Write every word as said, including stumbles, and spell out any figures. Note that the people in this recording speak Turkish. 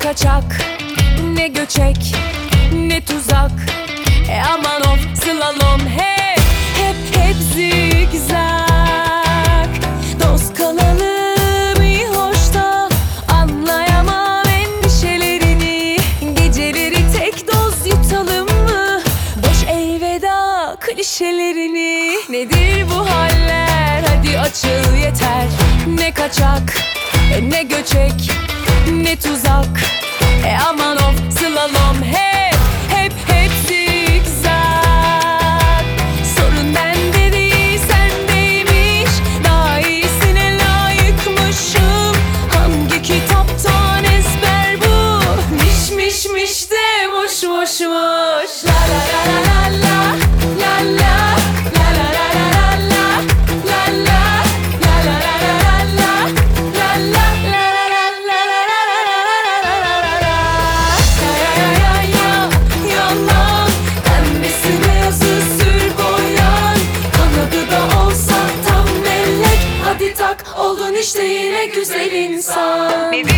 kaçak, ne göçek, ne tuzak. E aman of slalom hep, hep hep zigzag. Dost kalalım iyi hoş da anlayamam endişelerini. Geceleri tek doz yutalım mı? Boş elveda klişelerini. Nedir bu haller? Hadi açıl yeter. Ne kaçak, e ne göçek, ne tuzak. E aman of slalom hep, hep hep zigzag. Sorun bende değil sendeymiş, daha iyisine layıkmışım. Hangi kitaptan ezber bu? Miş miş miş de boş boşmuş. La la la la la la la la. Oldun işte yine güzel insan.